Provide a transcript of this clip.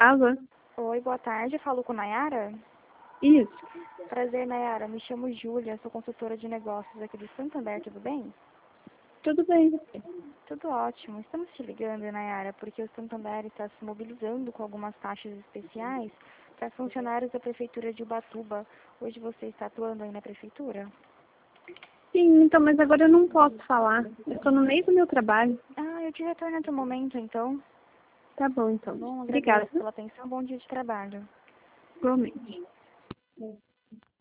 Alô? Oi, boa tarde. Falo com Nayara? Isso. Prazer, Nayara. Me chamo Júlia, sou consultora de negócios aqui do Santander, tudo bem? Tudo bem, você? Tudo ótimo. Estamos te ligando, Nayara, porque o Santander está se mobilizando com algumas taxas especiais para funcionários da Prefeitura de Ubatuba. Hoje você está atuando aí na Prefeitura? Sim, então, mas agora eu não posso falar. Eu estou no meio do meu trabalho. Ah, eu te retorno em outro momento, então. Tá bom, então. Bom, Obrigada. agradeço pela atenção. Bom dia de trabalho. Igualmente.